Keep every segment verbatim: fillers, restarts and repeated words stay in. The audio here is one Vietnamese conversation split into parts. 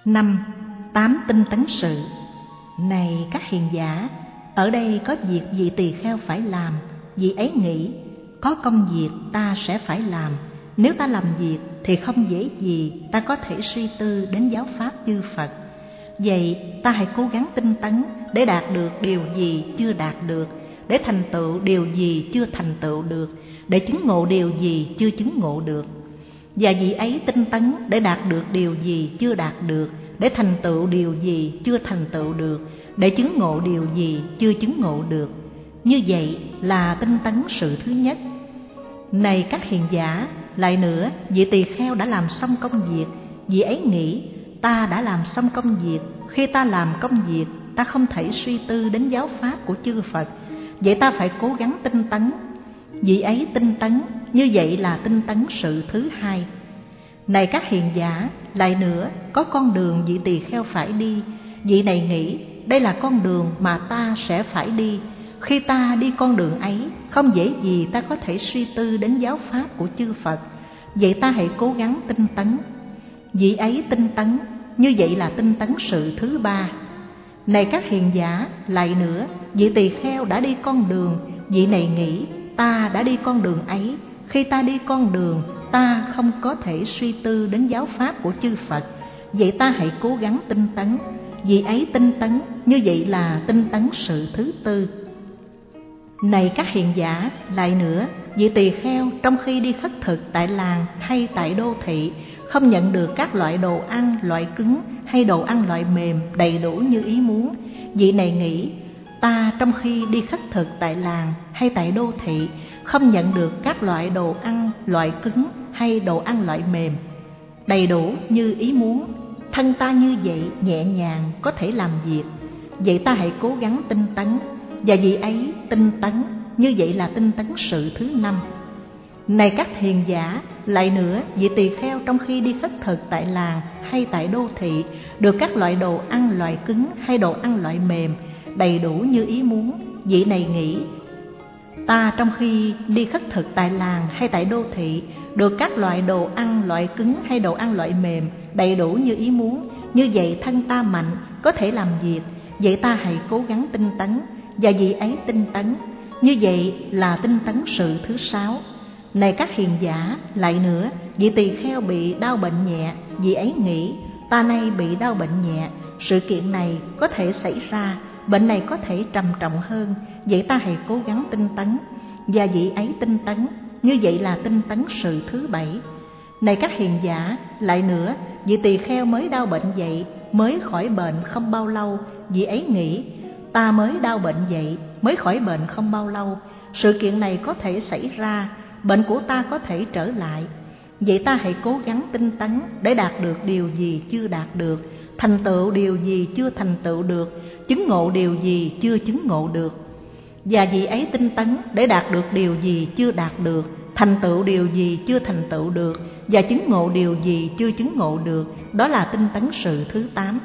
Năm. Tám tinh tấn sự. Này các hiền giả, ở đây có việc vị tỳ kheo phải làm. Vị ấy nghĩ, có công việc ta sẽ phải làm. Nếu ta làm việc thì không dễ gì ta có thể suy tư đến giáo pháp chư Phật. Vậy ta hãy cố gắng tinh tấn để đạt được điều gì chưa đạt được, để thành tựu điều gì chưa thành tựu được, để chứng ngộ điều gì chưa chứng ngộ được. Và vị ấy tinh tấn để đạt được điều gì chưa đạt được, để thành tựu điều gì chưa thành tựu được, để chứng ngộ điều gì chưa chứng ngộ được. Như vậy là tinh tấn sự thứ nhất. Này các hiền giả, lại nữa, vị tỳ kheo đã làm xong công việc. Vị ấy nghĩ, ta đã làm xong công việc. Khi ta làm công việc, ta không thể suy tư đến giáo pháp của chư Phật. Vậy ta phải cố gắng tinh tấn. Vị ấy tinh tấn, như vậy là tinh tấn sự thứ hai. Này các hiền giả, lại nữa, có con đường vị tỳ kheo phải đi. Vị này nghĩ, đây là con đường mà ta sẽ phải đi. Khi ta đi con đường ấy, không dễ gì ta có thể suy tư đến giáo pháp của chư Phật. Vậy ta hãy cố gắng tinh tấn. Vị ấy tinh tấn, như vậy là tinh tấn sự thứ ba. Này các hiền giả, lại nữa, vị tỳ kheo đã đi con đường. Vị này nghĩ, ta đã đi con đường ấy. Khi ta đi con đường, ta không có thể suy tư đến giáo pháp của chư Phật. Vậy ta hãy cố gắng tinh tấn. Vị ấy tinh tấn, như vậy là tinh tấn sự thứ tư. Này các hiền giả, lại nữa, vị tỳ kheo trong khi đi khất thực tại làng hay tại đô thị không nhận được các loại đồ ăn loại cứng hay đồ ăn loại mềm đầy đủ như ý muốn. Vị này nghĩ, ta trong khi đi khất thực tại làng hay tại đô thị không nhận được các loại đồ ăn loại cứng hay đồ ăn loại mềm đầy đủ như ý muốn. Thân ta như vậy nhẹ nhàng có thể làm việc. Vậy ta hãy cố gắng tinh tấn. Và vị ấy tinh tấn, như vậy là tinh tấn sự thứ năm. Này các hiền giả, lại nữa, vị tỳ kheo trong khi đi khất thực tại làng hay tại đô thị được các loại đồ ăn loại cứng hay đồ ăn loại mềm đầy đủ như ý muốn. Vị này nghĩ, ta trong khi đi khất thực tại làng hay tại đô thị được các loại đồ ăn loại cứng hay đồ ăn loại mềm đầy đủ như ý muốn. Như vậy thân ta mạnh, có thể làm việc. Vậy ta hãy cố gắng tinh tấn. Và vị ấy tinh tấn, như vậy là tinh tấn sự thứ sáu. Này các hiền giả, lại nữa, vị tỳ kheo bị đau bệnh nhẹ. Vị ấy nghĩ, ta nay bị đau bệnh nhẹ, sự kiện này có thể xảy ra, bệnh này có thể trầm trọng hơn. Vậy ta hãy cố gắng tinh tấn. Và vị ấy tinh tấn, như vậy là tinh tấn sự thứ bảy. Này các hiền giả, lại nữa, vị tỳ kheo mới đau bệnh vậy, mới khỏi bệnh không bao lâu. Vị ấy nghĩ, ta mới đau bệnh vậy, mới khỏi bệnh không bao lâu, sự kiện này có thể xảy ra, bệnh của ta có thể trở lại. Vậy ta hãy cố gắng tinh tấn để đạt được điều gì chưa đạt được, thành tựu điều gì chưa thành tựu được, chứng ngộ điều gì chưa chứng ngộ được. Và vị ấy tinh tấn để đạt được điều gì chưa đạt được, thành tựu điều gì chưa thành tựu được, và chứng ngộ điều gì chưa chứng ngộ được. Đó là tinh tấn sự thứ tám.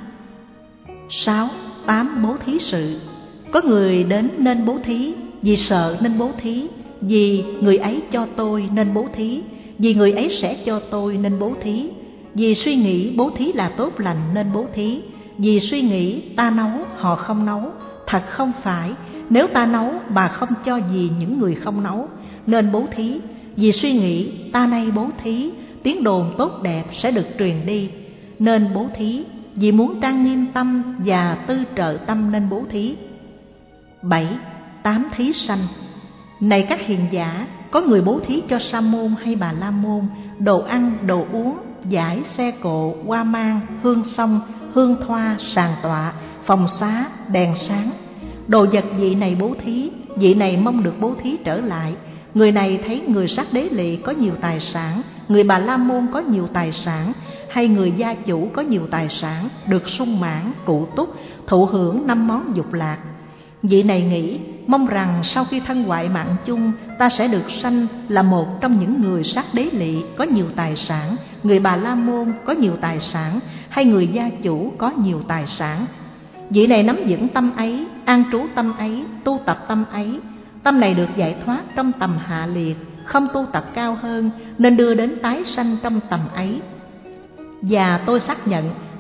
Sáu. Tám bố thí sự. Có người đến nên bố thí, vì sợ nên bố thí, vì người ấy cho tôi nên bố thí, vì người ấy sẽ cho tôi nên bố thí, vì suy nghĩ bố thí là tốt lành nên bố thí, vì suy nghĩ ta nấu họ không nấu. Thật không phải, nếu ta nấu mà không cho gì những người không nấu nên bố thí, vì suy nghĩ ta nay bố thí, tiếng đồn tốt đẹp sẽ được truyền đi nên bố thí, vì muốn trang nghiêm tâm và tư trợ tâm nên bố thí. Bảy. Tám thí sanh. Này các hiền giả, có người bố thí cho sa môn hay bà la môn đồ ăn, đồ uống, vải, xe cộ, hoa mang, hương xông, hương thoa, sàn tọa, phòng xá, đèn sáng. Đồ vật vị này bố thí, vị này mong được bố thí trở lại. Người này thấy người sát đế lỵ có nhiều tài sản, người bà la môn có nhiều tài sản, hay người gia chủ có nhiều tài sản, được sung mãn, cụ túc, thụ hưởng năm món dục lạc. Vị này nghĩ, mong rằng sau khi thân hoại mạng chung, ta sẽ được sanh là một trong những người sát đế lỵ có nhiều tài sản, người bà la môn có nhiều tài sản, hay người gia chủ có nhiều tài sản. Vị này nắm vững tâm ấy, an trú tâm ấy, tu tập tâm ấy. Tâm này được giải thoát trong tầm hạ liệt, không tu tập cao hơn, nên đưa đến tái sanh trong tầm ấy. Và tôi xác nhận,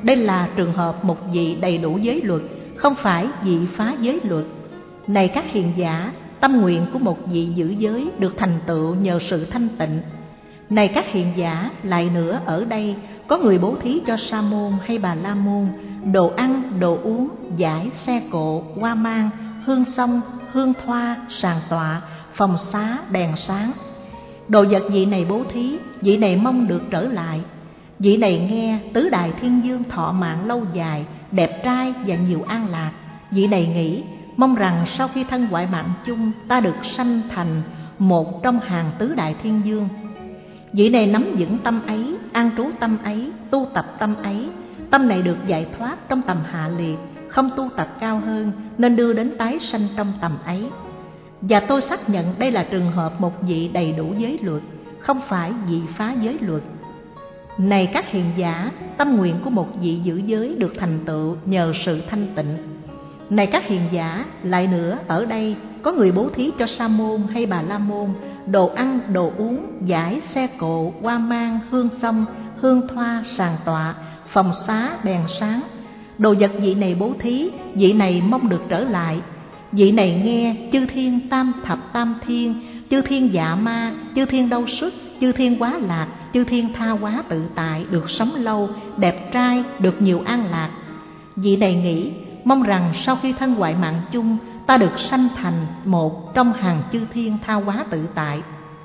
đây là trường hợp một vị đầy đủ giới luật, không phải vị phá giới luật. Này các hiền giả, tâm nguyện của một vị giữ giới được thành tựu nhờ sự thanh tịnh. Này các hiền giả, lại nữa ở đây có người bố thí cho sa môn hay bà la môn đồ ăn, đồ uống, giải, xe cộ, hoa mang, hương xông, hương thoa, sàn tọa, phòng xá, đèn sáng. Đồ vật vị này bố thí, vị này mong được trở lại. Vị này nghe tứ đại thiên dương thọ mạng lâu dài, đẹp trai và nhiều an lạc. Vị này nghĩ mong rằng sau khi thân hoại mạng chung, ta được sanh thành một trong hàng tứ đại thiên dương. Vị này nắm vững tâm ấy, an trú tâm ấy, tu tập tâm ấy. Tâm này được giải thoát trong tầm hạ liệt, không tu tập cao hơn nên đưa đến tái sanh trong tầm ấy. Và tôi xác nhận đây là trường hợp một vị đầy đủ giới luật, không phải vị phá giới luật. Này các hiền giả, tâm nguyện của một vị giữ giới được thành tựu nhờ sự thanh tịnh. Này các hiền giả, lại nữa ở đây có người bố thí cho sa môn hay bà la môn đồ ăn, đồ uống, giải, xe cộ, hoa mang, hương xông, hương thoa, sàn tọa, phòng xá, đèn sáng. Đồ vật vị này bố thí, vị này mong được trở lại. Vị này nghe chư thiên tam thập tam thiên, chư thiên dạ ma, chư thiên đâu xuất, chư thiên quá lạc, chư thiên tha hóa tự tại, được sống lâu, đẹp trai, được nhiều an lạc. Vị này nghĩ mong rằng sau khi thân hoại mạng chung, ta được sanh thành một trong hàng chư thiên tha hóa tự tại.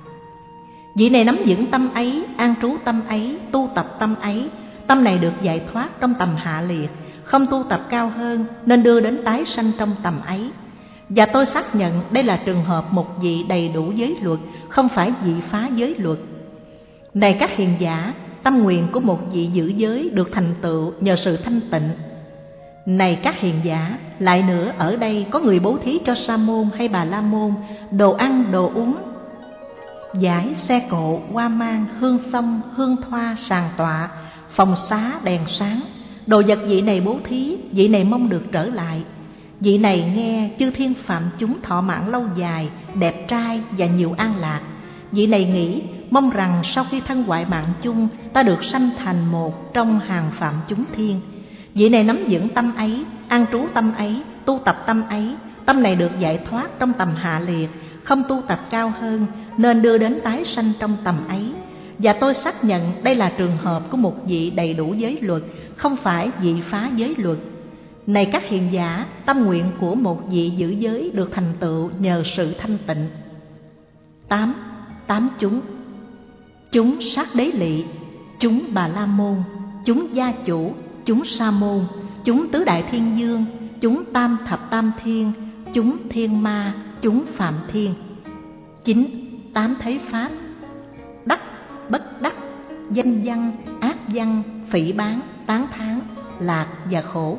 Vị này nắm vững tâm ấy, an trú tâm ấy, tu tập tâm ấy. Tâm này được giải thoát trong tầm hạ liệt, không tu tập cao hơn nên đưa đến tái sanh trong tầm ấy. Và tôi xác nhận đây là trường hợp một vị đầy đủ giới luật, không phải vị phá giới luật. Này các hiền giả, tâm nguyện của một vị giữ giới được thành tựu nhờ sự thanh tịnh. Này các hiền giả, lại nữa ở đây có người bố thí cho sa môn hay bà la môn đồ ăn, đồ uống, giải, xe cộ, hoa mang, hương xông, hương thoa, sàn tọa, phòng xá, đèn sáng. Đồ vật vị này bố thí, vị này mong được trở lại. Vị này nghe chư thiên phạm chúng thọ mạng lâu dài, đẹp trai và nhiều an lạc. Vị này nghĩ mong rằng sau khi thân hoại mạng chung, ta được sanh thành một trong hàng phạm chúng thiên. Vị này nắm vững tâm ấy, an trú tâm ấy, tu tập tâm ấy. Tâm này được giải thoát trong tầm hạ liệt, không tu tập cao hơn nên đưa đến tái sanh trong tầm ấy. Và tôi xác nhận đây là trường hợp của một vị đầy đủ giới luật, không phải vị phá giới luật. Này các hiền giả, tâm nguyện của một vị giữ giới được thành tựu nhờ sự thanh tịnh. Tám, tám chúng. Chúng sát đế lị, chúng bà la môn, chúng gia chủ, chúng sa môn, chúng tứ đại thiên dương, chúng tam thập tam thiên, chúng thiên ma, chúng phạm thiên. Chín, tám thế pháp. Đắc, bất đắc, danh văn, ác văn, phỉ báng, tán thán, lạc và khổ.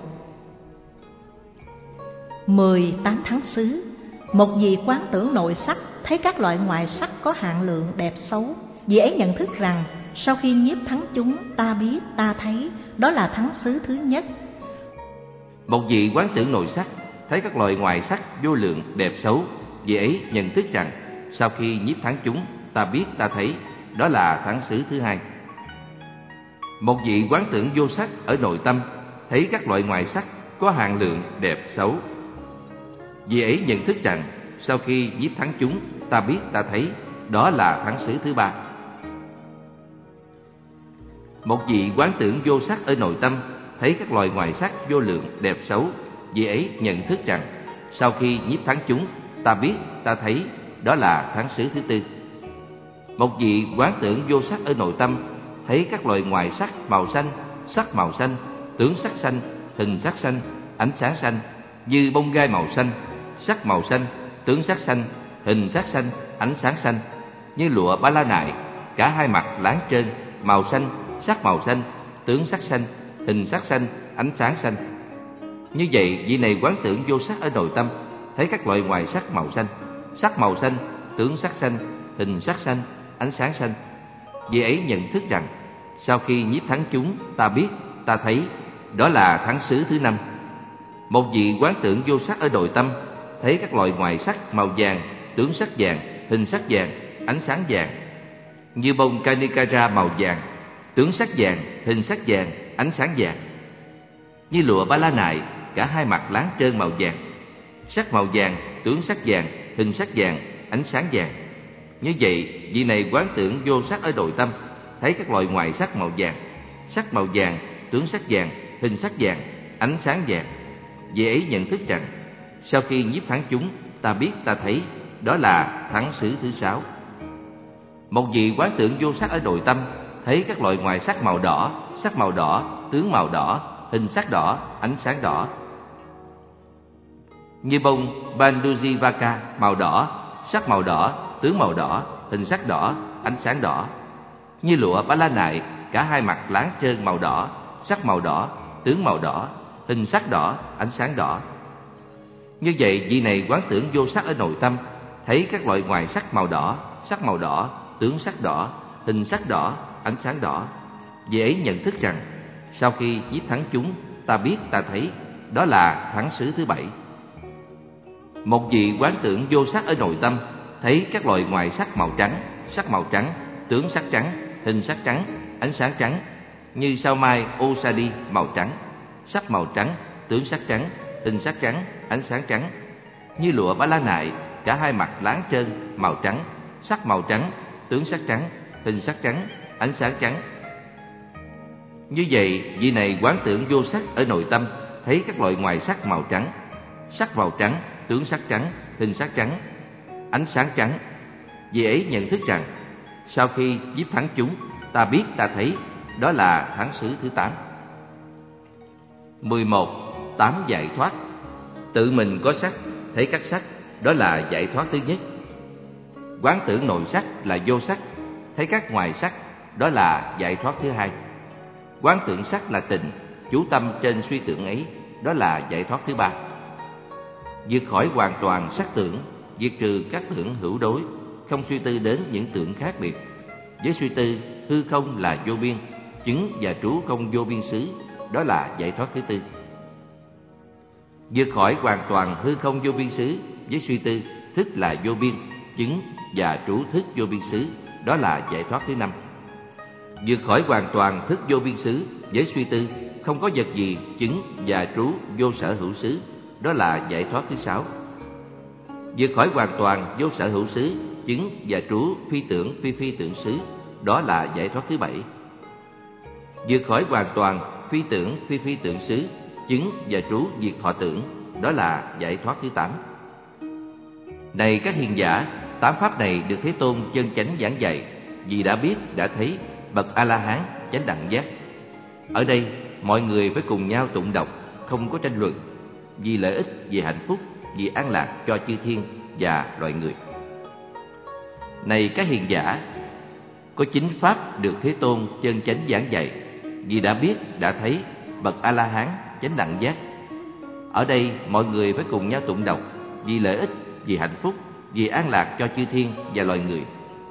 Mười, tám tháng xứ. Một vị quán tưởng nội sắc, thấy các loại ngoại sắc có hạn lượng đẹp xấu. Vị ấy nhận thức rằng sau khi nhiếp thắng chúng, ta biết, ta thấy, đó là thắng xứ thứ nhất. Một vị quán tưởng nội sắc, thấy các loại ngoại sắc vô lượng đẹp xấu. Vị ấy nhận thức rằng sau khi nhiếp thắng chúng, ta biết, ta thấy, đó là thắng xứ thứ hai. Một vị quán tưởng vô sắc ở nội tâm, thấy các loại ngoại sắc có hạn lượng đẹp xấu. Vị ấy nhận thức rằng sau khi nhiếp thắng chúng, ta biết, ta thấy, đó là thắng xứ thứ ba. Một vị quán tưởng vô sắc ở nội tâm, thấy các loài ngoại sắc vô lượng đẹp xấu. Vị ấy nhận thức rằng sau khi nhiếp thắng chúng, ta biết, ta thấy, đó là thắng xứ thứ tư. Một vị quán tưởng vô sắc ở nội tâm, thấy các loài ngoại sắc màu xanh, sắc màu xanh, tướng sắc xanh, hình sắc xanh, ánh sáng xanh, như bông gai màu xanh, sắc màu xanh, tướng sắc xanh, hình sắc xanh, ánh sáng xanh, như lụa ba la nại, cả hai mặt láng trơn, màu xanh, sắc màu xanh, tướng sắc xanh, hình sắc xanh, ánh sáng xanh. Như vậy, vị này quán tưởng vô sắc ở nội tâm, thấy các loại ngoài sắc màu xanh, sắc màu xanh, tướng sắc xanh, hình sắc xanh, ánh sáng xanh. Vị ấy nhận thức rằng sau khi nhiếp thắng chúng, ta biết, ta thấy, đó là thắng xứ thứ năm. Một vị quán tưởng vô sắc ở nội tâm, thấy các loại ngoài sắc màu vàng, tướng sắc vàng, hình sắc vàng, ánh sáng vàng, như bông Kanikara màu vàng, tướng sắc vàng, hình sắc vàng, ánh sáng vàng. Như lụa ba la nại, cả hai mặt láng trơn màu vàng. Sắc màu vàng, tướng sắc vàng, hình sắc vàng, ánh sáng vàng. Như vậy, vị này quán tưởng vô sắc ở nội tâm, thấy các loại ngoại sắc màu vàng. Sắc màu vàng, tướng sắc vàng, hình sắc vàng, ánh sáng vàng. Vị ấy nhận thức rằng, sau khi nhiếp thắng chúng, ta biết ta thấy, đó là thắng xứ thứ sáu. Một vị quán tưởng vô sắc ở nội tâm, thấy các loại ngoại sắc màu đỏ, sắc màu đỏ, tướng màu đỏ, hình sắc đỏ, ánh sáng đỏ. Như bông Bandujivaka màu đỏ, sắc màu đỏ, tướng màu đỏ, hình sắc đỏ, ánh sáng đỏ. Như lụa ba la nại, cả hai mặt láng trơn màu đỏ, sắc màu đỏ, tướng màu đỏ, hình sắc đỏ, ánh sáng đỏ. Như vậy, vị này quán tưởng vô sắc ở nội tâm, thấy các loại ngoại sắc màu đỏ, sắc màu đỏ, tướng sắc đỏ, hình sắc đỏ, ánh sáng đỏ. Vị ấy nhận thức rằng, sau khi giết thắng chúng, ta biết ta thấy, đó là thắng xứ thứ bảy. Một vị quán tưởng vô sắc ở nội tâm, thấy các loại ngoại sắc màu trắng, sắc màu trắng, tướng sắc trắng, hình sắc trắng, ánh sáng trắng. Như sao mai Osadi màu trắng, sắc màu trắng, tướng sắc trắng, hình sắc trắng, ánh sáng trắng. Như lụa ba la nại, cả hai mặt láng trơn màu trắng, sắc màu trắng, tướng sắc trắng, hình sắc trắng, ánh sáng trắng. Như vậy, vị này quán tưởng vô sắc ở nội tâm, thấy các loại ngoại sắc màu trắng, sắc màu trắng, tướng sắc trắng, hình sắc trắng, ánh sáng trắng. Vị ấy nhận thức rằng, sau khi giết thắng chúng, ta biết ta thấy, đó là thắng xứ thứ tám. mười một. Tám giải thoát. Tự mình có sắc, thấy các sắc, đó là giải thoát thứ nhất. Quán tưởng nội sắc là vô sắc, thấy các ngoài sắc, đó là giải thoát thứ hai. Quán tưởng sắc là tình, chú tâm trên suy tưởng ấy, đó là giải thoát thứ ba. Vượt khỏi hoàn toàn sắc tưởng, diệt trừ các tưởng hữu đối, không suy tư đến những tưởng khác biệt. Với suy tư, hư không là vô biên, chứng và trú không vô biên xứ, đó là giải thoát thứ tư. Vượt khỏi hoàn toàn hư không vô biên xứ, với suy tư, thức là vô biên, chứng và trú thức vô biên xứ, đó là giải thoát thứ năm. Vượt khỏi hoàn toàn thức vô biên xứ, với suy tư, không có vật gì chứng và trú vô sở hữu xứ, đó là giải thoát thứ sáu. Vượt khỏi hoàn toàn vô sở hữu xứ, chứng và trú phi tưởng phi phi tưởng xứ, đó là giải thoát thứ bảy. Vượt khỏi hoàn toàn phi tưởng phi phi tưởng xứ, chứng và trú diệt thọ tưởng, đó là giải thoát thứ tám. Này các hiền giả, tám pháp này được Thế Tôn chân chánh giảng dạy, vì đã biết, đã thấy, bậc A-la-hán, chánh đẳng giác. Ở đây, mọi người phải cùng nhau tụng đọc, không có tranh luận, vì lợi ích, vì hạnh phúc, vì an lạc cho chư thiên và loài người. Này các hiền giả, có chính pháp được Thế Tôn chân chánh giảng dạy, vì đã biết, đã thấy, bậc A-la-hán, chánh đẳng giác. Ở đây, mọi người phải cùng nhau tụng đọc, vì lợi ích, vì hạnh phúc, vì an lạc cho chư thiên và loài người.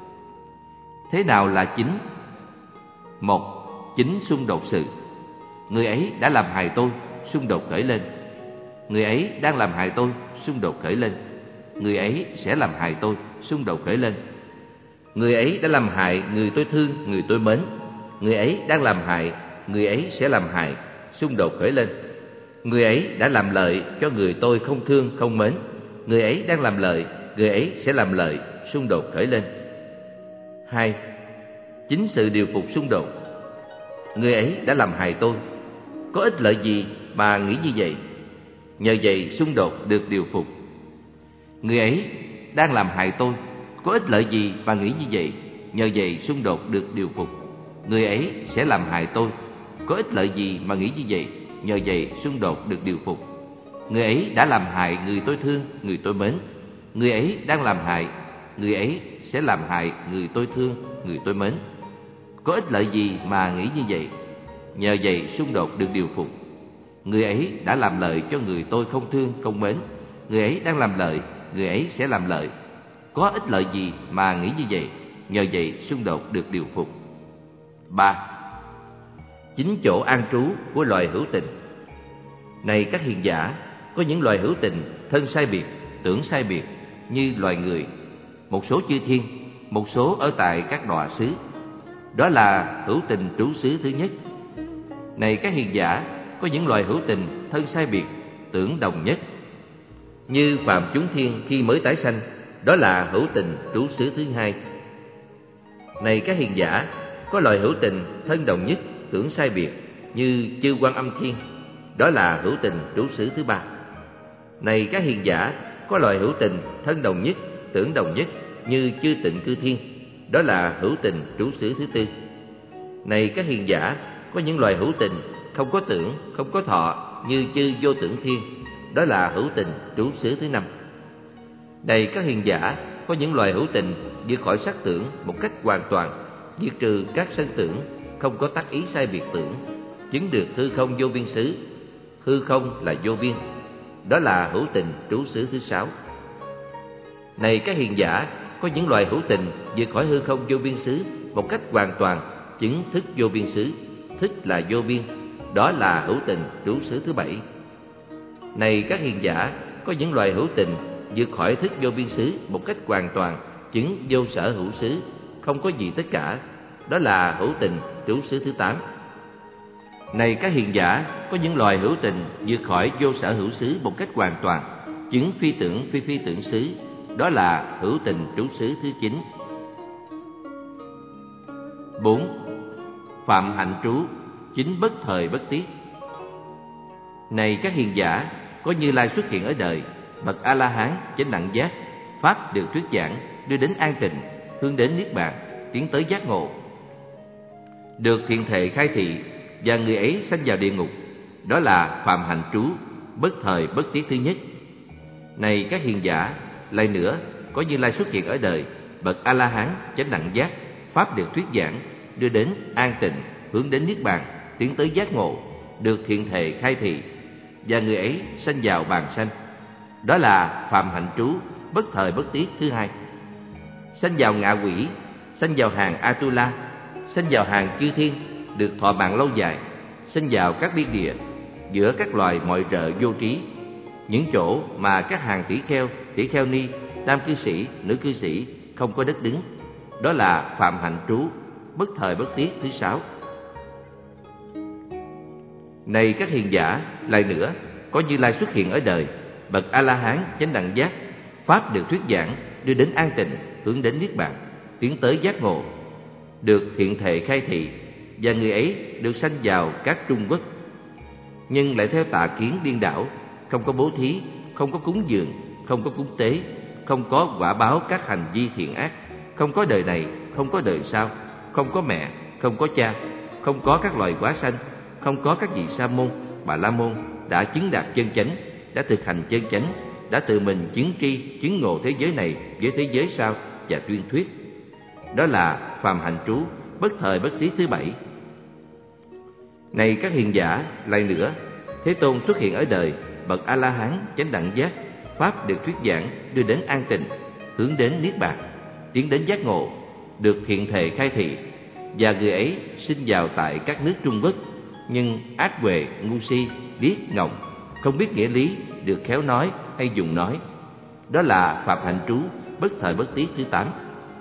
Thế nào là chính? Một, chính xung đột sự. Người ấy đã làm hại tôi, xung đột khởi lên. Người ấy đang làm hại tôi, xung đột khởi lên. Người ấy sẽ làm hại tôi, xung đột khởi lên. Người ấy đã làm hại người tôi thương, người tôi mến. Người ấy đang làm hại, người ấy sẽ làm hại, xung đột khởi lên. Người ấy đã làm lợi cho người tôi không thương, không mến. Người ấy đang làm lợi, người ấy sẽ làm lợi, xung đột khởi lên. Hai, chính sự điều phục xung đột. Người ấy đã làm hại tôi, có ích lợi gì mà nghĩ như vậy? Nhờ vậy xung đột được điều phục. Người ấy đang làm hại tôi, có ích lợi gì mà nghĩ như vậy? Nhờ vậy xung đột được điều phục. Người ấy sẽ làm hại tôi, có ích lợi gì mà nghĩ như vậy? Nhờ vậy xung đột được điều phục. Người ấy đã làm hại người tôi thương, người tôi mến. Người ấy đang làm hại, người ấy sẽ làm hại người tôi thương, người tôi mến. Có ích lợi gì mà nghĩ như vậy? Nhờ vậy xung đột được điều phục. Người ấy đã làm lợi cho người tôi không thương, không mến. Người ấy đang làm lợi, người ấy sẽ làm lợi. Có ích lợi gì mà nghĩ như vậy? Nhờ vậy xung đột được điều phục. Ba, chính chỗ an trú của loài hữu tình. Này các hiền giả, có những loài hữu tình thân sai biệt, tưởng sai biệt, như loài người, một số chư thiên, một số ở tại các đọa xứ. Đó là hữu tình trú xứ thứ nhất. Này các hiền giả, có những loài hữu tình thân sai biệt, tưởng đồng nhất. Như phàm chúng thiên khi mới tái sanh, đó là hữu tình trú xứ thứ hai. Này các hiền giả, có loài hữu tình thân đồng nhất, tưởng sai biệt, như chư Quan Âm Thiên, đó là hữu tình trú xứ thứ ba. Này các hiền giả, có loài hữu tình thân đồng nhất, tưởng đồng nhất, như chư Tịnh Cư Thiên, đó là hữu tình trú xứ thứ tư. Này các hiền giả, có những loài hữu tình không có tưởng, không có thọ, như chư Vô Tưởng Thiên, đó là hữu tình trú xứ thứ năm. Này các hiền giả, có những loài hữu tình vượt khỏi sắc tưởng một cách hoàn toàn, diệt trừ các sân tưởng, không có tác ý sai biệt tưởng, chứng được hư không vô biên xứ. Hư không là vô biên, đó là hữu tình trú xứ thứ sáu. Này các hiền giả, có những loài hữu tình vượt khỏi hư không vô biên xứ một cách hoàn toàn, chứng thức vô biên xứ. Thức là vô biên, đó là hữu tình trú xứ thứ bảy. Này các hiền giả, có những loài hữu tình vượt khỏi thức vô biên xứ một cách hoàn toàn, chứng vô sở hữu xứ, không có gì tất cả, đó là hữu tình trú xứ thứ tám. Này các hiền giả, có những loài hữu tình vượt khỏi vô sở hữu xứ một cách hoàn toàn, chứng phi tưởng phi phi tưởng xứ, đó là hữu tình trú xứ thứ chín. Bốn. Phạm hạnh trú, chính bất thời bất tiết. Này các hiền giả, có Như Lai xuất hiện ở đời, bậc A La Hán chánh đẳng giác, pháp được thuyết giảng, đưa đến an tịnh, hướng đến niết bàn, tiến tới giác ngộ. Được thiện thệ khai thị, và người ấy sanh vào địa ngục, đó là phạm hạnh trú, bất thời bất tiết thứ nhất. Này các hiền giả, lại nữa, có Như Lai xuất hiện ở đời, bậc A La Hán chánh đẳng giác, pháp được thuyết giảng, đưa đến an tịnh, hướng đến niết bàn, tiến tới giác ngộ, được thiện thệ khai thị, và người ấy sanh vào bàn sanh, đó là phạm hạnh trú, bất thời bất tiết thứ hai. Sanh vào ngạ quỷ, sanh vào hàng Atula, sanh vào hàng chư thiên, được thọ mạng lâu dài, sanh vào các biên địa, giữa các loài mọi rợ vô trí, những chỗ mà các hàng tỷ kheo, tỷ kheo ni, nam cư sĩ, nữ cư sĩ không có đất đứng, đó là phạm hạnh trú, bất thời bất tiết thứ sáu. Này các hiền giả, lại nữa, có Như Lai xuất hiện ở đời, bậc A La Hán chánh đẳng giác, pháp được thuyết giảng, đưa đến an tịnh, hướng đến niết bàn, tiến tới giác ngộ, được thiện thệ khai thị, và người ấy được sanh vào các Trung Quốc, nhưng lại theo tà kiến điên đảo, không có bố thí, không có cúng dường, không có cúng tế, không có quả báo các hành vi thiện ác, không có đời này, không có đời sau, không có mẹ, không có cha, không có các loài quá sanh, không có các vị sa môn, bà la môn đã chứng đạt chân chánh, đã thực hành chân chánh, đã tự mình chứng tri, chứng ngộ thế giới này với thế giới sau và tuyên thuyết, đó là phàm hạnh trú, bất thời bất tiết thứ bảy. Này các hiền giả, lại nữa, Thế Tôn xuất hiện ở đời, bậc A La Hán chánh đẳng giác, pháp được thuyết giảng, đưa đến an tịnh, hướng đến niết bàn, tiến đến giác ngộ, được thiện thệ khai thị, và người ấy sinh vào tại các nước Trung Quốc, nhưng ác huệ, ngu si, điếc, ngọng, không biết nghĩa lý, được khéo nói hay dùng nói, đó là phạm hạnh trú, bất thời bất tiết thứ tám.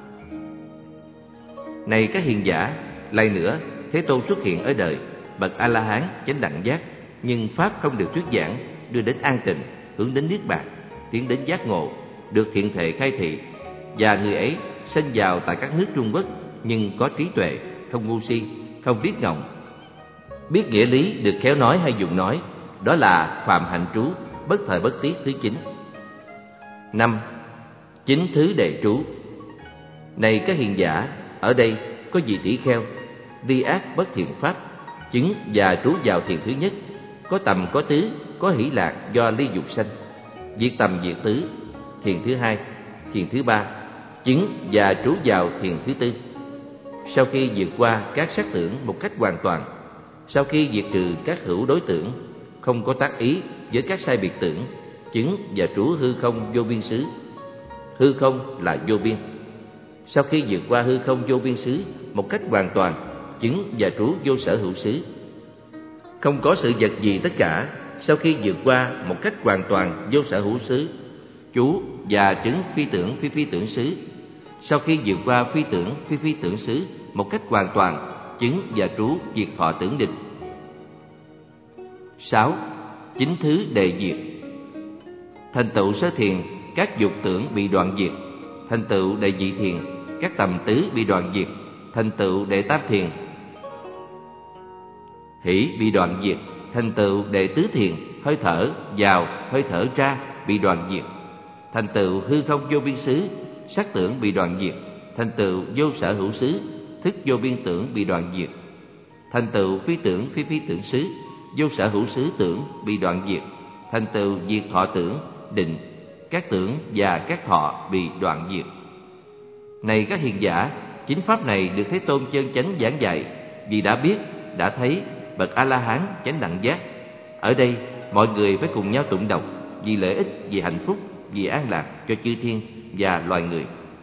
Này các hiền giả, lại nữa, Thế Tôn xuất hiện ở đời, bậc A La Hán chánh đẳng giác, nhưng pháp không được thuyết giảng, đưa đến an tịnh, hướng đến niết bàn, tiến đến giác ngộ, được thiện thệ khai thị, và người ấy sinh vào tại các nước Trung Quốc, nhưng có trí tuệ, không ngu si, không biết ngọng, biết nghĩa lý, được khéo nói hay dùng nói, đó là phạm hạnh trú, bất thời bất tiết thứ chín. Năm. Chính thứ đệ trú. Này các hiền giả, ở đây có vị tỷ kheo, ly ác bất thiện pháp, chứng và trú vào thiền thứ nhất, có tầm có tứ, có hỷ lạc do ly dục sanh, diệt tầm diệt tứ, thiền thứ hai, thiền thứ ba, chứng và trú vào thiền thứ tư. Sau khi vượt qua các sắc tưởng một cách hoàn toàn, sau khi diệt trừ các hữu đối tưởng, không có tác ý với các sai biệt tưởng, chứng và trú hư không vô biên xứ. Hư không là vô biên. Sau khi vượt qua hư không vô biên xứ một cách hoàn toàn, chứng và trú vô sở hữu xứ. Không có sự vật gì tất cả. Sau khi vượt qua một cách hoàn toàn vô sở hữu xứ, trú và chứng phi tưởng phi phi tưởng xứ. Sau khi vượt qua phi tưởng phi phi tưởng xứ một cách hoàn toàn, chứng và trú diệt thọ tưởng định. Sáu. Chính thứ đệ diệt. Thành tựu sơ thiền, các dục tưởng bị đoạn diệt. Thành tựu đệ nhị thiền, các tầm tứ bị đoạn diệt. Thành tựu đệ tam thiền, hỷ bị đoạn diệt. Thành tựu đệ tứ thiền, hơi thở vào, hơi thở ra bị đoạn diệt. Thành tựu hư không vô biên xứ, sắc tưởng bị đoạn diệt. Thành tựu vô sở hữu xứ, thức vô biên tưởng bị đoạn diệt. Thành tựu phi tưởng phi phi tưởng xứ, vô sở hữu xứ tưởng bị đoạn diệt. Thành tựu diệt thọ tưởng, định, các tưởng và các thọ bị đoạn diệt. Này các hiền giả, chính pháp này được Thế Tôn chân chánh giảng dạy, vì đã biết, đã thấy bậc A-la-hán chánh đẳng giác. Ở đây mọi người phải cùng nhau tụng đọc, vì lợi ích, vì hạnh phúc, vì an lạc cho chư thiên và loài người.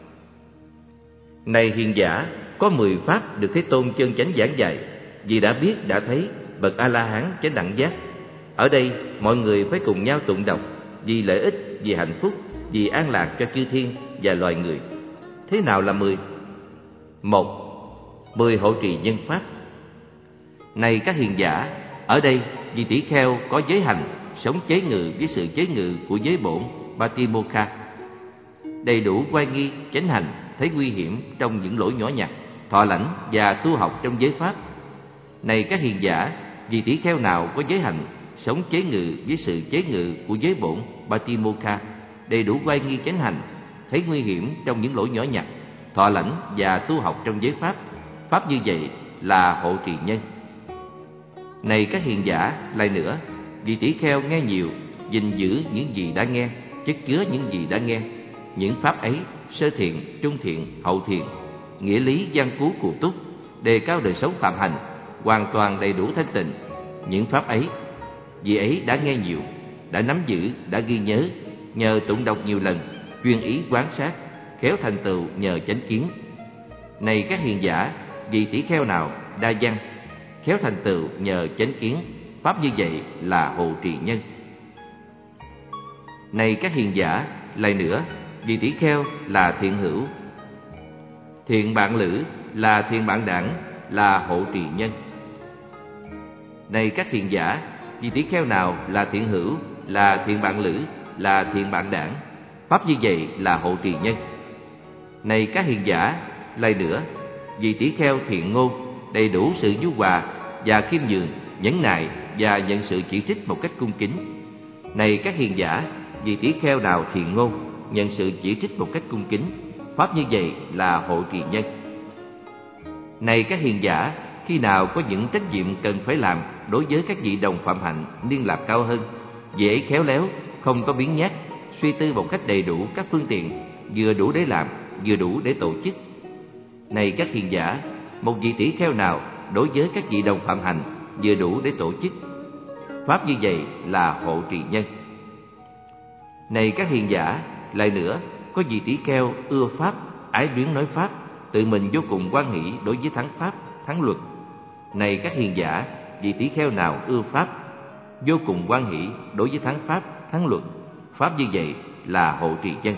Này hiền giả, có mười pháp được Thế Tôn chân chánh giảng dạy, vì đã biết, đã thấy bậc A-la-hán chánh đẳng giác. Ở đây mọi người phải cùng nhau tụng đọc, vì lợi ích, vì hạnh phúc, vì an lạc cho chư thiên và loài người. Thế nào là mười? Một. Mười hộ trì nhân pháp. Này các hiền giả, ở đây vì tỷ kheo có giới hành, sống chế ngự với sự chế ngự của giới bổn Patimokkha, đầy đủ oai nghi, chánh hành, thấy nguy hiểm trong những lỗi nhỏ nhặt, thọ lãnh và tu học trong giới pháp. Này các hiền giả, vì tỷ kheo nào có giới hành, sống chế ngự với sự chế ngự của giới bổn Patimokkha, đầy đủ oai nghi, chánh hành, thấy nguy hiểm trong những lỗi nhỏ nhặt, thọ lãnh và tu học trong giới pháp. Pháp như vậy là hộ trì nhân. Này các hiền giả, lại nữa, vì tỷ kheo nghe nhiều, gìn giữ những gì đã nghe, chất chứa những gì đã nghe. Những pháp ấy, sơ thiện, trung thiện, hậu thiện, nghĩa lý văn cú cụ túc, đề cao đời sống phạm hành, hoàn toàn đầy đủ thanh tịnh. Những pháp ấy, vì ấy đã nghe nhiều, đã nắm giữ, đã ghi nhớ, nhờ tụng đọc nhiều lần, chuyên ý quán sát, khéo thành tựu nhờ chánh kiến. Này các hiền giả, vì tỷ kheo nào đa văn, khéo thành tựu nhờ chánh kiến, pháp như vậy là hộ trì nhân. Này các hiền giả, lại nữa, vì tỷ kheo là thiện hữu, thiện bạn lữ là thiện bạn đảng, là hộ trì nhân. Này các hiền giả, vì tỷ kheo nào là thiện hữu, là thiện bạn lữ, là thiện bạn đảng, pháp như vậy là hộ trì nhân. Này các hiền giả, lại nữa, vì tỷ kheo thiện ngôn, đầy đủ sự nhu hòa và khiêm nhường, nhẫn nại và nhận sự chỉ trích một cách cung kính. Này các hiền giả, vì tỷ kheo nào thiện ngôn, nhận sự chỉ trích một cách cung kính, pháp như vậy là hộ trì nhân. Này các hiền giả, khi nào có những trách nhiệm cần phải làm đối với các vị đồng phạm hạnh niên lạc cao hơn, vị ấy khéo léo, không có biếng nhác, suy tư một cách đầy đủ các phương tiện, vừa đủ để làm, vừa đủ để tổ chức. Này các hiền giả, một vị tỷ kheo nào đối với các vị đồng phạm hành vừa đủ để tổ chức, pháp như vậy là hộ trì nhân. Này các hiền giả, lại nữa, có vị tỷ kheo ưa pháp, ái luyến nói pháp, tự mình vô cùng hoan hỷ đối với thắng pháp, thắng luật. Này các hiền giả, vị tỷ kheo nào ưa pháp, vô cùng hoan hỷ đối với thắng pháp, thắng luật, pháp như vậy là hộ trì nhân.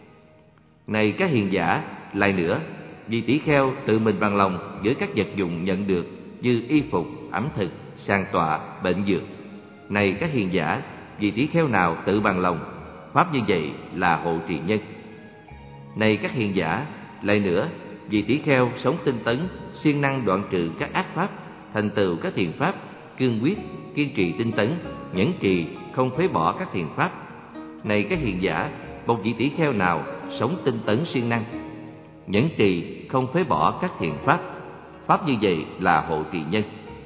Này các hiền giả, lại nữa, vì tỷ kheo tự mình bằng lòng với các vật dụng nhận được như y phục, ẩm thực, sàng tọa, bệnh dược. Này các hiền giả, vì tỷ kheo nào tự bằng lòng, pháp như vậy là hộ trì nhân. Này các hiền giả, lại nữa, vì tỷ kheo sống tinh tấn, siêng năng đoạn trừ các ác pháp, thành tựu các thiền pháp, cương quyết, kiên trì tinh tấn, nhẫn trì, không phế bỏ các thiền pháp. Này các hiền giả, một vị tỷ kheo nào sống tinh tấn siêng năng, nhẫn trì, không phế bỏ các thiền pháp, pháp như vậy là hộ trì nhân.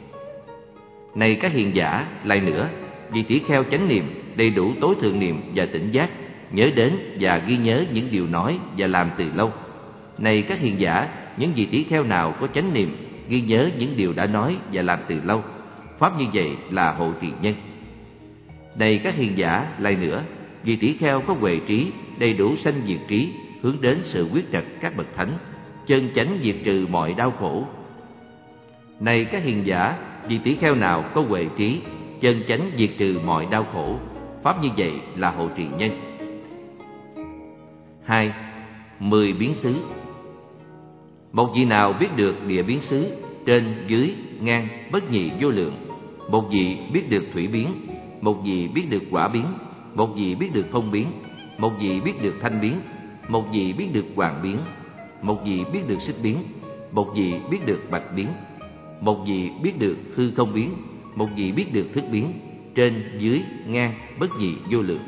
Này các hiền giả, lại nữa, vì tỷ kheo chánh niệm, đầy đủ tối thượng niệm và tỉnh giác, nhớ đến và ghi nhớ những điều nói và làm từ lâu. Này các hiền giả, những vị tỷ kheo nào có chánh niệm, ghi nhớ những điều đã nói và làm từ lâu, pháp như vậy là hộ trì nhân. Này các hiền giả, lại nữa, vì tỷ kheo có huệ trí, đầy đủ sanh diệt trí, hướng đến sự quyết trật các bậc thánh, chân chánh diệt trừ mọi đau khổ. Này các hiền giả, vì tỷ kheo nào có huệ trí, chân chánh diệt trừ mọi đau khổ, pháp như vậy là hộ trì nhân. Hai. Mười biến xứ. Một vị nào biết được địa biến xứ, trên, dưới, ngang, bất nhị vô lượng, một vị biết được thủy biến, một vị biết được hỏa biến, một vị biết được phong biến, một vị biết được thanh biến, một vị biết được hoàng biến, một vị biết được xích biến, một vị biết được bạch biến, một vị biết được hư không biến, một vị biết được thức biến, trên, dưới, ngang, bất nhị, vô lượng.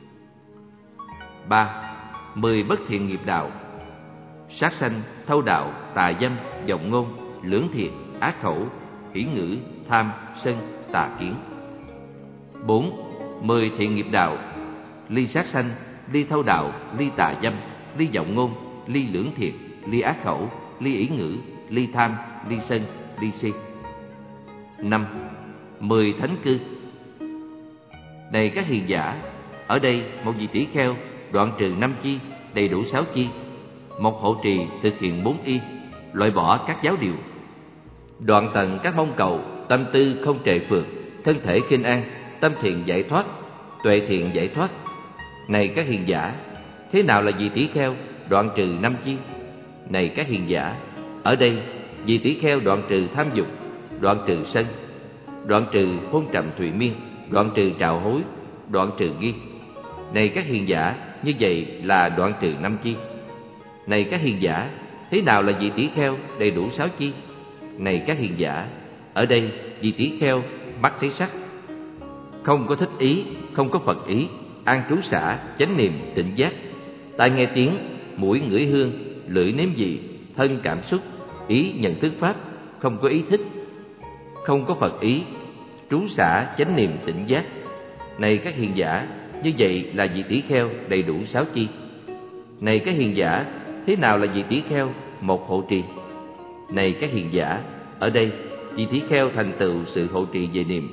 Ba. Mười bất thiện nghiệp đạo: sát sanh, thâu đạo, tà dâm, vọng ngôn, lưỡng thiệt, ác khẩu, hỉ ngữ, tham, sân, tà kiến. Bốn. Mười thiện nghiệp đạo: ly sát sanh, ly thâu đạo, ly tà dâm, ly vọng ngôn, ly lưỡng thiệt, ly ác khẩu, ly ỷ ngữ, ly tham, ly sân, ly si. Năm. Mười thánh cư: này các hiền giả, ở đây một vị tỷ kheo đoạn trừ năm chi, đầy đủ sáu chi. Một hộ trì thực hiện bốn y, loại bỏ các giáo điều, đoạn tận các mong cầu, tâm tư không trệ phượt, thân thể khinh an, tâm thiện giải thoát, tuệ thiện giải thoát. Này các hiền giả, thế nào là vị tỷ kheo đoạn trừ năm chi? Này các hiền giả, ở đây vị tỷ kheo đoạn trừ tham dục, đoạn trừ sân, đoạn trừ hôn trầm thụy miên, đoạn trừ trạo hối, đoạn trừ nghi. Này các hiền giả, như vậy là đoạn trừ năm chi. Này các hiền giả, thế nào là vị tỷ kheo đầy đủ sáu chi? Này các hiền giả, ở đây vị tỷ kheo mắt thấy sắc, không có thích ý, không có phật ý, an trú xả, chánh niệm, tỉnh giác, tai nghe tiếng, mũi ngửi hương, lưỡi nếm vị, thân cảm xúc, ý nhận thức pháp, không có ý thích, không có phật ý, trú xả, chánh niệm, tỉnh giác. Này các hiền giả, như vậy là vị tỷ kheo đầy đủ sáu chi. Này các hiền giả, thế nào là vị tỷ kheo một hộ trì? Này các hiền giả, ở đây vị tỷ kheo thành tựu sự hộ trì về niệm.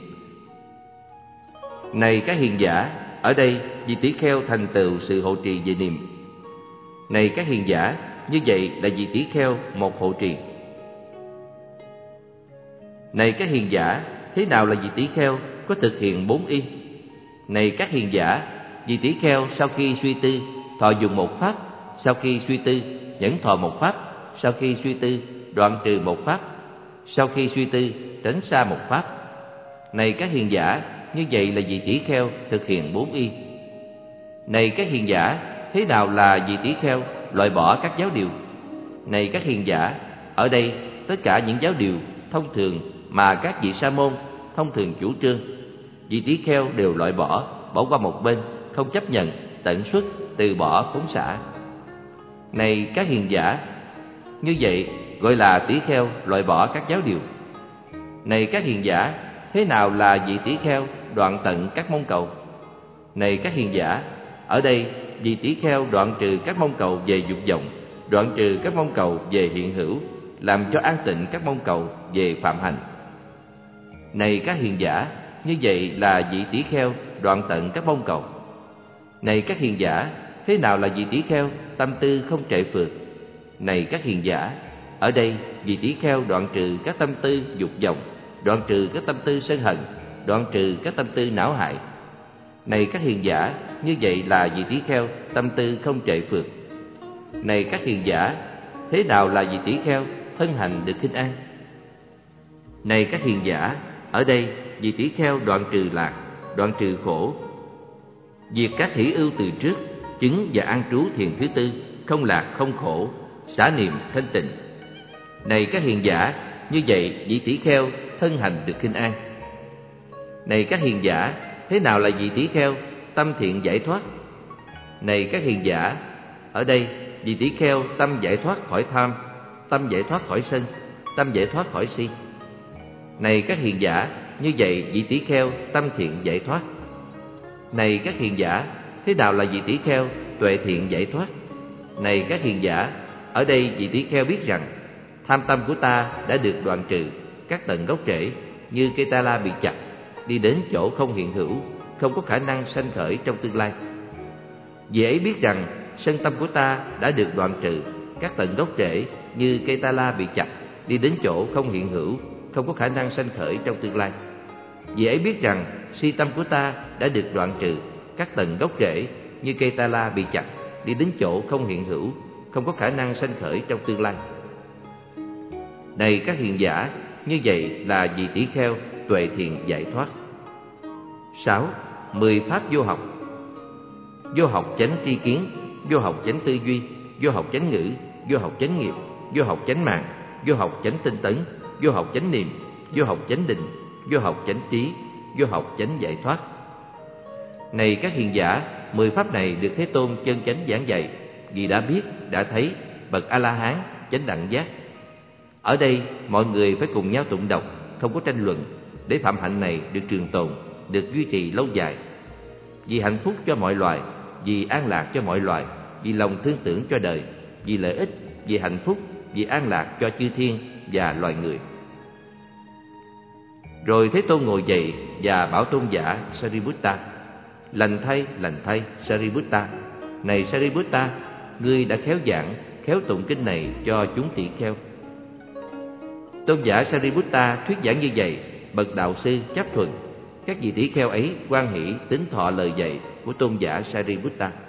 Này các hiền giả, ở đây vị tỷ kheo thành tựu sự hộ trì về niệm. Này các hiền giả, như vậy là vị tỷ kheo một hộ trì. Này các hiền giả, thế nào là vị tỷ kheo có thực hiện bốn y? Này các hiền giả, vị tỷ kheo sau khi suy tư thọ dùng một pháp, sau khi suy tư nhẫn thọ một pháp, sau khi suy tư đoạn trừ một pháp, sau khi suy tư tránh xa một pháp. Này các hiền giả, như vậy là vị tỷ kheo thực hiện bốn y. Này các hiền giả, thế nào là vị tỷ kheo loại bỏ các giáo điều? Này các hiền giả, ở đây tất cả những giáo điều thông thường mà các vị sa môn thông thường chủ trương, vị tỷ kheo đều loại bỏ, bỏ qua một bên, không chấp nhận, tận xuất, từ bỏ, phóng xả. Này các hiền giả, như vậy gọi là tỷ kheo loại bỏ các giáo điều. Này các hiền giả, thế nào là vị tỷ kheo đoạn tận các mong cầu? Này các hiền giả, ở đây vị tỷ kheo đoạn trừ các mong cầu về dục vọng, đoạn trừ các mong cầu về hiện hữu, làm cho an tịnh các mong cầu về phạm hành. Này các hiền giả, như vậy là vị tỷ kheo đoạn tận các mong cầu. Này các hiền giả, thế nào là vị tỷ kheo tâm tư không trệ phượt? Này các hiền giả, ở đây vị tỷ kheo đoạn trừ các tâm tư dục vọng, đoạn trừ các tâm tư sân hận, đoạn trừ các tâm tư não hại. Này các hiền giả, như vậy là vị tỷ kheo tâm tư không trệ phượt. Này các hiền giả, thế nào là vị tỷ kheo thân hành được khinh an? Này các hiền giả, ở đây vị tỷ kheo đoạn trừ lạc, đoạn trừ khổ, diệt các hỷ ưu từ trước, chứng và an trú thiền thứ tư, không lạc không khổ, xả niệm thanh tịnh. Này các hiền giả, như vậy vị tỷ kheo thân hành được khinh an. Này các hiền giả, thế nào là vị tỷ kheo tâm thiện giải thoát? Này các hiền giả, ở đây vị tỷ kheo tâm giải thoát khỏi tham, tâm giải thoát khỏi sân, tâm giải thoát khỏi si. Này các hiền giả, như vậy vị tỷ kheo tâm thiện giải thoát. Này các hiền giả, thế nào là vị tỷ kheo tuệ thiện giải thoát? Này các hiền giả, ở đây vị tỷ kheo biết rằng tham tâm của ta đã được đoạn trừ các tận gốc rễ, như cây ta la bị chặt, đi đến chỗ không hiện hữu, không có khả năng sanh khởi trong tương lai. Vì ấy biết rằng sân tâm của ta đã được đoạn trừ các tận gốc rễ, như cây ta la bị chặt, đi đến chỗ không hiện hữu, không có khả năng sanh khởi trong tương lai. Vì ấy biết rằng si tâm của ta đã được đoạn trừ các tận gốc rễ, như cây ta la bị chặt, đi đến chỗ không hiện hữu, không có khả năng sanh khởi trong tương lai. Này các hiền giả, như vậy là vị tỷ kheo tuệ thiền giải thoát. Sáu. Mười pháp vô học. Vô học chánh tri kiến, vô học chánh tư duy, vô học chánh ngữ, vô học chánh nghiệp, vô học chánh mạng, vô học chánh tinh tấn, vô học chánh niệm, vô học chánh định, vô học chánh trí, vô học chánh giải thoát. Này các hiền giả, mười pháp này được Thế Tôn chân chánh giảng dạy, vì đã biết, đã thấy, bậc A-la-hán, chánh đẳng giác. Ở đây mọi người phải cùng nhau tụng đọc, không có tranh luận, để phạm hạnh này được trường tồn, được duy trì lâu dài. Vì hạnh phúc cho mọi loài, vì an lạc cho mọi loài, vì lòng thương tưởng cho đời, vì lợi ích, vì hạnh phúc, vì an lạc cho chư thiên và loài người. Rồi Thế Tôn ngồi dậy và bảo tôn giả Sariputta: Lành thay, lành thay, Sariputta. Này Sariputta, ngươi đã khéo giảng, khéo tụng kinh này cho chúng tỷ kheo. Tôn giả Sariputta thuyết giảng như vậy, bậc đạo sư chấp thuận. Các vị tỷ kheo ấy hoan hỷ tín thọ lời dạy của tôn giả Sariputta.